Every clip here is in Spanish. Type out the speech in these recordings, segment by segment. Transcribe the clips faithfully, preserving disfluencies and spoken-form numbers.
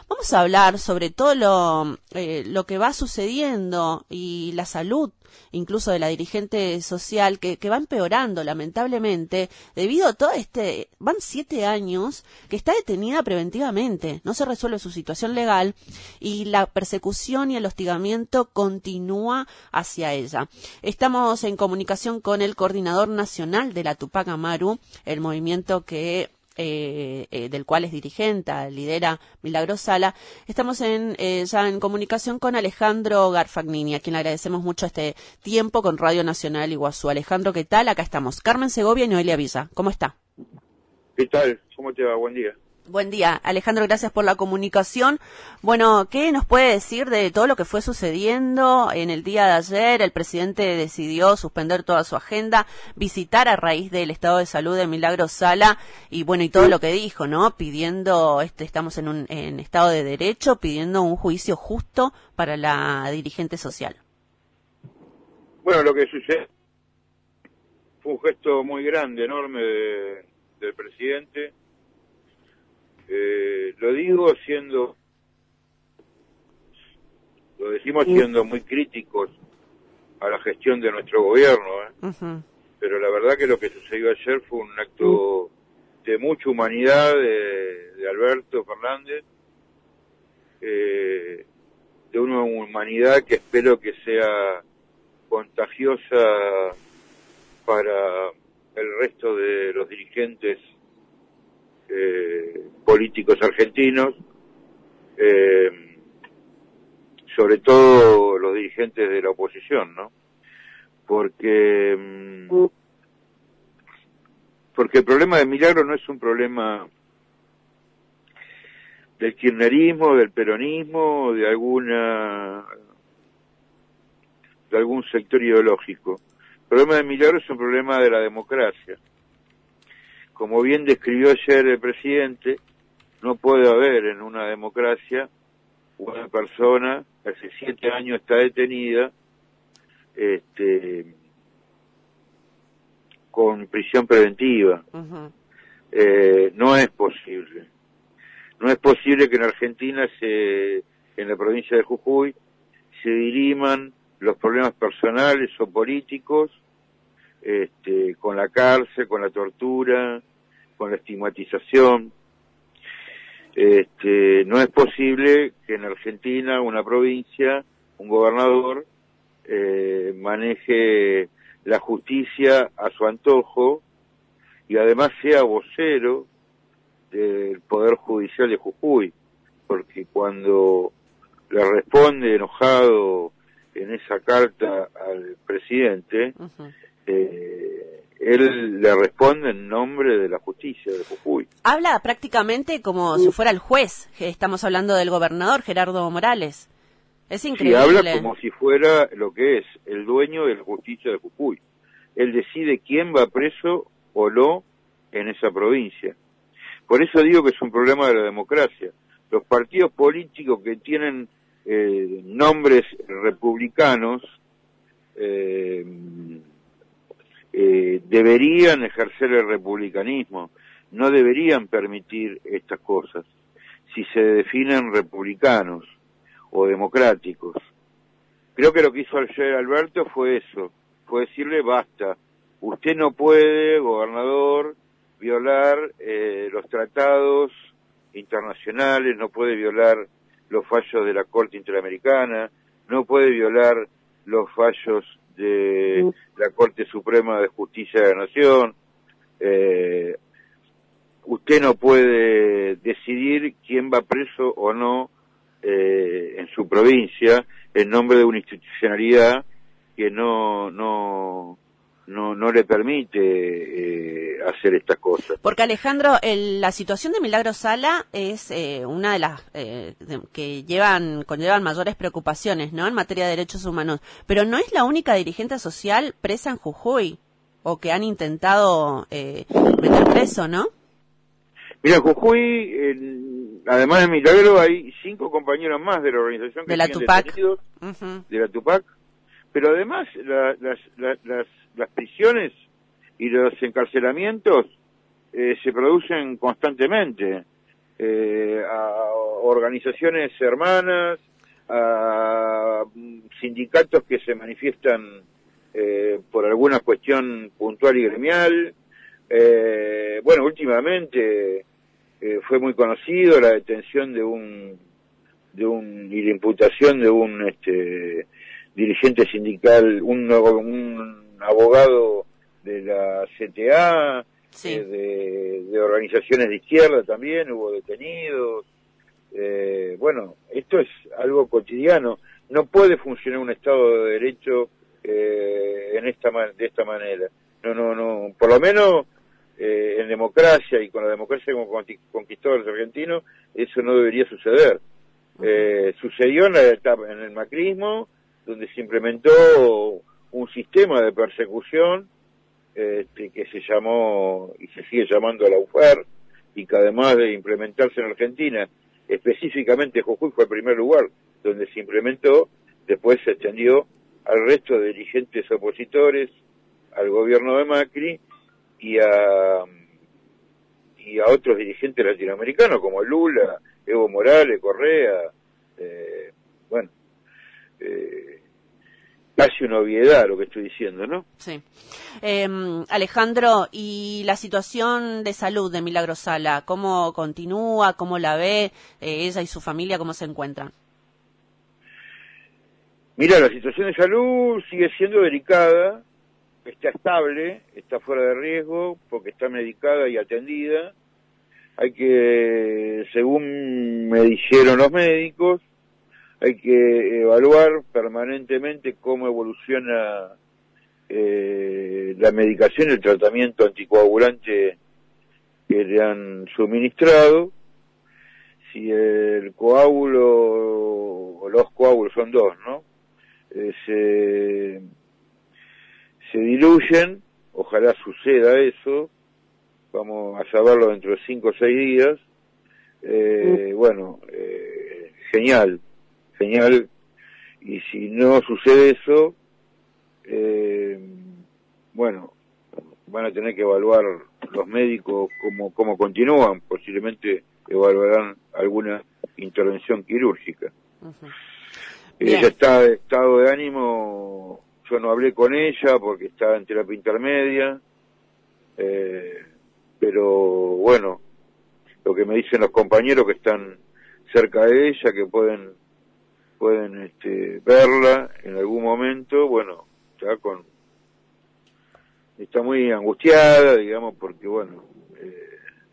Vamos a hablar sobre todo lo, eh, lo que va sucediendo y la salud, incluso de la dirigente social, que, que va empeorando lamentablemente debido a todo este, van siete años que está detenida preventivamente, no se resuelve su situación legal y la persecución y el hostigamiento continúa hacia ella. Estamos en comunicación con el coordinador nacional de la Tupac Amaru, el movimiento que Eh, eh, del cual es dirigente, lidera Milagros Sala. Estamos en, eh, ya en comunicación con Alejandro Garfagnini, a quien le agradecemos mucho este tiempo con Radio Nacional Iguazú. Alejandro, ¿qué tal? Acá estamos. Carmen Segovia y Noelia Villa. ¿Cómo está? ¿Qué tal? ¿Cómo te va? Buen día. Buen día. Alejandro, gracias por la comunicación. Bueno, ¿qué nos puede decir de todo lo que fue sucediendo en el día de ayer? El presidente decidió suspender toda su agenda, visitar a raíz del estado de salud de Milagros Sala y bueno, y todo lo que dijo, ¿no? Pidiendo, este, estamos en un en estado de derecho, pidiendo un juicio justo para la dirigente social. Bueno, lo que sucedió fue un gesto muy grande, enorme de, del presidente. Eh, lo digo siendo, lo decimos siendo muy críticos a la gestión de nuestro gobierno, ¿eh? Uh-huh. Pero la verdad que lo que sucedió ayer fue un acto de mucha humanidad de, de Alberto Fernández, eh, de una humanidad que espero que sea contagiosa para el resto de los dirigentes Eh, políticos argentinos, eh, sobre todo los dirigentes de la oposición, ¿no? Porque porque el problema de Milagro no es un problema del kirchnerismo, del peronismo, de alguna de algún sector ideológico. El problema de Milagro es un problema de la democracia. Como bien describió ayer el presidente, no puede haber en una democracia una persona que hace siete años está detenida este, con prisión preventiva. Uh-huh. Eh, no es posible. No es posible que en Argentina, se, en la provincia de Jujuy, se diriman los problemas personales o políticos Este, con la cárcel, con la tortura, con la estigmatización. Este, no es posible que en Argentina, una provincia, un gobernador, eh, maneje la justicia a su antojo y además sea vocero del Poder Judicial de Jujuy, porque cuando le responde enojado en esa carta al presidente, uh-huh. Eh, él le responde en nombre de la justicia de Jujuy. Habla prácticamente como sí. si fuera el juez. Estamos hablando del gobernador Gerardo Morales. Es increíble. Sí, habla como si fuera lo que es el dueño de la justicia de Jujuy. Él decide quién va preso o no en esa provincia. Por eso digo que es un problema de la democracia. Los partidos políticos que tienen eh, nombres republicanos eh, Eh, deberían ejercer el republicanismo, no deberían permitir estas cosas si se definen republicanos o democráticos. Creo que lo que hizo ayer Alberto fue eso, fue decirle basta, usted no puede, gobernador, violar eh, los tratados internacionales, no puede violar los fallos de la Corte Interamericana, no puede violar los fallos de la Corte Suprema de Justicia de la Nación, eh, usted no puede decidir quién va preso o no eh, en su provincia en nombre de una institucionalidad que no no no no le permite eh, hacer estas cosas. Porque Alejandro, el, la situación de Milagros Sala es eh, una de las eh, de, que llevan conllevan mayores preocupaciones, ¿no? En materia de derechos humanos, pero no es la única dirigente social presa en Jujuy o que han intentado eh, meter preso, ¿no? Mira, en Jujuy, el, además de Milagro, hay cinco compañeros más de la organización que de la siguen Tupac. detenidos, uh-huh. de la Tupac, pero además la, las, las, las, las prisiones y los encarcelamientos eh, se producen constantemente. eh, a organizaciones hermanas, a sindicatos que se manifiestan eh, por alguna cuestión puntual y gremial. Eh, bueno, últimamente eh, fue muy conocido la detención de un de un y la imputación de un este dirigente sindical, un, un abogado de la C T A, sí. eh, de, de organizaciones de izquierda también, hubo detenidos. Eh, bueno, esto es algo cotidiano. No puede funcionar un Estado de Derecho eh, en esta de esta manera. No, no, no. Por lo menos eh, en democracia y con la democracia como conquistó los argentinos, eso no debería suceder. Eh, sucedió en la etapa, en el macrismo, donde se implementó un sistema de persecución este, que se llamó y se sigue llamando lawfare, y que además de implementarse en Argentina, específicamente Jujuy fue el primer lugar donde se implementó, después se extendió al resto de dirigentes opositores al gobierno de Macri y a y a otros dirigentes latinoamericanos como Lula, Evo Morales, Correa, eh, bueno, eh, casi una obviedad lo que estoy diciendo, ¿no? Sí. Eh, Alejandro, ¿y la situación de salud de Milagro Sala, cómo continúa, cómo la ve eh, ella y su familia, cómo se encuentran? Mira, la situación de salud sigue siendo delicada, está estable, está fuera de riesgo porque está medicada y atendida. Hay que, según me dijeron los médicos, hay que evaluar permanentemente cómo evoluciona eh, la medicación y el tratamiento anticoagulante que le han suministrado. Si el coágulo, o los coágulos son dos, ¿no? Eh, se, se diluyen, ojalá suceda eso, vamos a saberlo dentro de cinco o seis días. Eh, bueno, eh, genial, genial, y si no sucede eso, eh, bueno, van a tener que evaluar los médicos cómo, cómo continúan, posiblemente evaluarán alguna intervención quirúrgica. Uh-huh. Ella está de estado de ánimo, yo no hablé con ella porque está en terapia intermedia, eh, pero bueno, lo que me dicen los compañeros que están cerca de ella, que pueden pueden este, verla en algún momento, bueno, está con está muy angustiada, digamos, porque bueno, eh,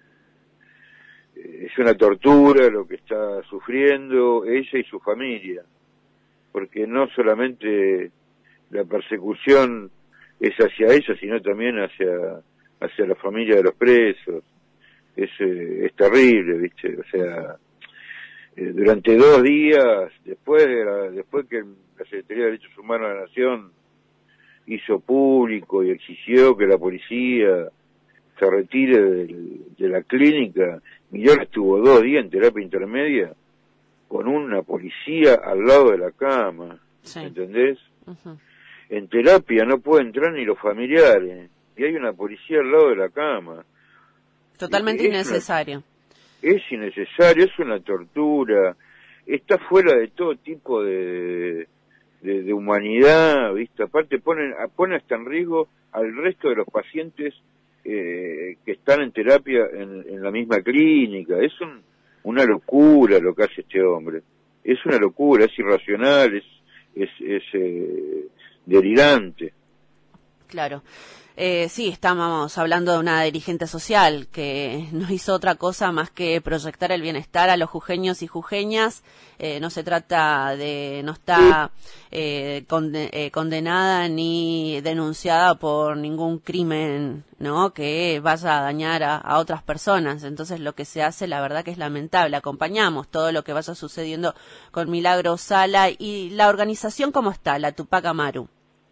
es una tortura lo que está sufriendo ella y su familia, porque no solamente la persecución es hacia ella, sino también hacia hacia la familia de los presos. Es, eh, es terrible, ¿viste? O sea, eh, durante dos días, después de la, después que la Secretaría de Derechos Humanos de la Nación hizo público y exigió que la policía se retire de, de la clínica, Millán estuvo dos días en terapia intermedia con una policía al lado de la cama, sí. ¿Entendés? Uh-huh. En terapia no puede entrar ni los familiares, y hay una policía al lado de la cama. Totalmente es innecesario. Una, es innecesario, es una tortura, está fuera de todo tipo de, de, de humanidad, ¿viste? Aparte pone, pone hasta en riesgo al resto de los pacientes eh, que están en terapia en, en la misma clínica. Es un, una locura lo que hace este hombre. Es una locura, es irracional, es, es, es eh, delirante. Claro. Eh, sí, estábamos hablando de una dirigente social que no hizo otra cosa más que proyectar el bienestar a los jujeños y jujeñas. Eh, no se trata de, no está eh, conde, eh, condenada ni denunciada por ningún crimen, ¿no? Que vaya a dañar a, a otras personas. Entonces lo que se hace, la verdad que es lamentable. Acompañamos todo lo que vaya sucediendo con Milagro Sala. Y la organización, ¿cómo está? La Tupac Amaru.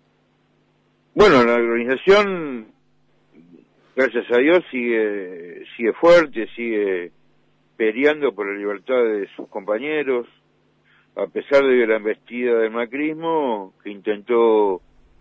Bueno, la organización, gracias a Dios, sigue sigue fuerte, sigue peleando por la libertad de sus compañeros, a pesar de la embestida del macrismo, que intentó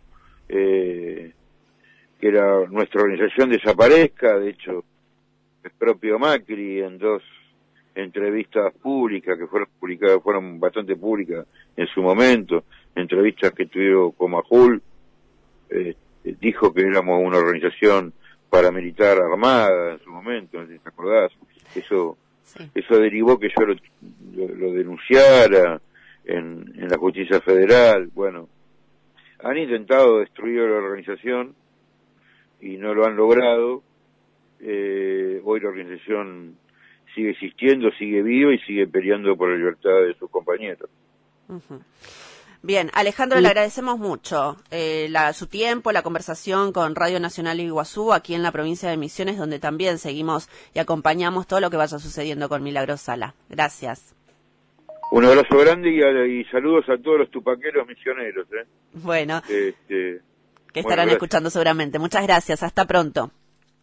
eh, que la, nuestra organización desaparezca. De hecho, el propio Macri en dos entrevistas públicas que fueron publicadas, fueron bastante públicas en su momento, entrevistas que tuvieron con Majul, eh, dijo que éramos una organización paramilitar armada en su momento, no sé si te acordás, eso, sí. Eso derivó que yo lo, lo, lo denunciara en, en la justicia federal. Bueno, han intentado destruir la organización y no lo han logrado. Eh, hoy la organización sigue existiendo, sigue viva y sigue peleando por la libertad de sus compañeros. Uh-huh. Bien, Alejandro, sí. Le agradecemos mucho eh, la, su tiempo, la conversación con Radio Nacional Iguazú, aquí en la provincia de Misiones, donde también seguimos y acompañamos todo lo que vaya sucediendo con Milagros Sala. Gracias. Un abrazo grande y, a, y saludos a todos los tupaqueros misioneros. ¿eh? Bueno, este, que estarán bueno, escuchando seguramente. Muchas gracias, hasta pronto.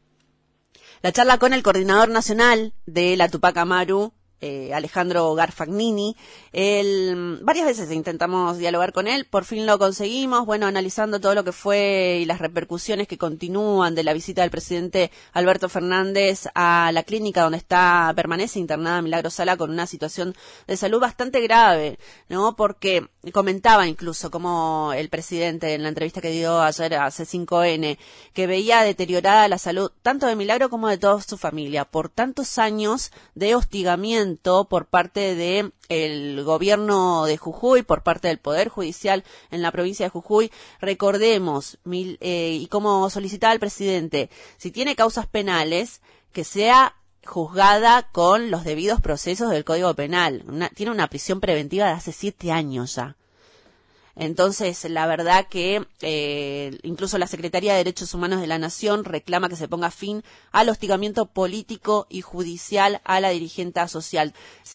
La charla con el coordinador nacional de la Tupac Amaru, Eh, Alejandro Garfagnini. Él, varias veces intentamos dialogar con él, por fin lo conseguimos, bueno, analizando todo lo que fue y las repercusiones que continúan de la visita del presidente Alberto Fernández a la clínica donde está, permanece internada Milagros Sala con una situación de salud bastante grave, ¿no? Porque comentaba incluso como el presidente en la entrevista que dio ayer a C cinco N, que veía deteriorada la salud tanto de Milagro como de toda su familia, por tantos años de hostigamiento por parte de el gobierno de Jujuy, por parte del Poder Judicial en la provincia de Jujuy. Recordemos, mil, eh, y como solicitaba el presidente, si tiene causas penales, que sea juzgada con los debidos procesos del Código Penal. Una, tiene una prisión preventiva de hace siete años ya. Entonces, la verdad que eh, incluso la Secretaría de Derechos Humanos de la Nación reclama que se ponga fin al hostigamiento político y judicial a la dirigente social.